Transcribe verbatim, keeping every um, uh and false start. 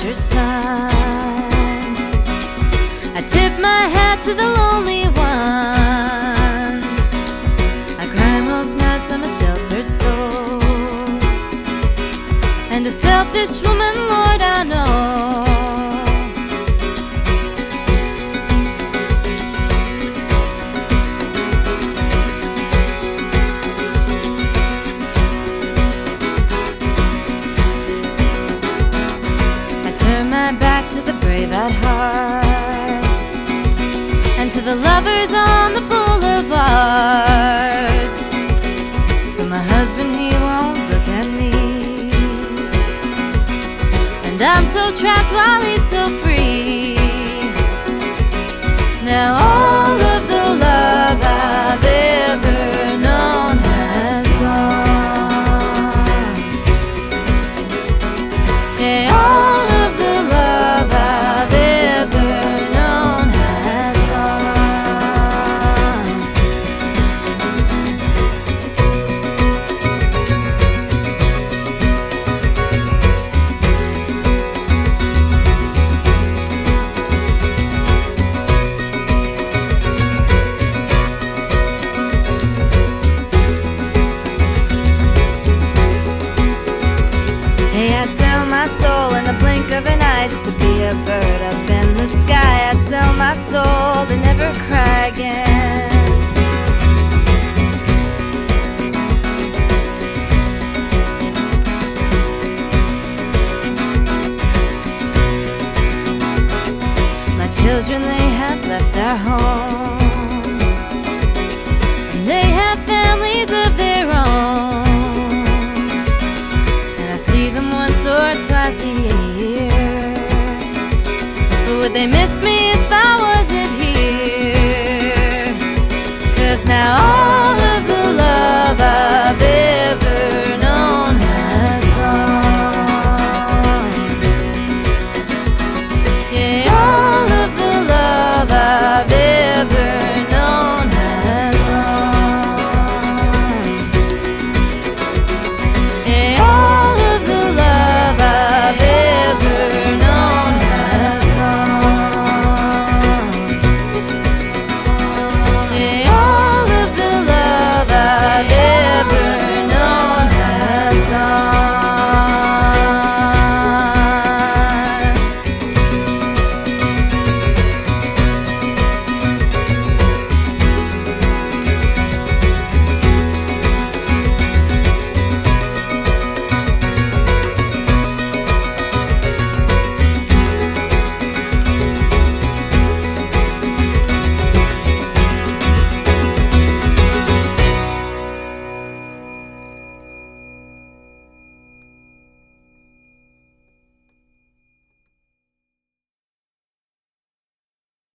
future son. I tip my hat to the lonely ones. I cry most nights, I'm a sheltered soul, and a selfish woman, Lord, I know. Back to the brave at heart, and to the lovers on the boulevards. For my husband, he won't look at me, and I'm so trapped while he's so free. Now all of the love I've ever known has gone. Yeah, all of an eye just to be a bird up in the sky. I'd sell my soul to never cry again. My children, they have left our home, and they have families of their own, and I see them once or twice a year. Would they miss me if I wasn't here? 'Cause now all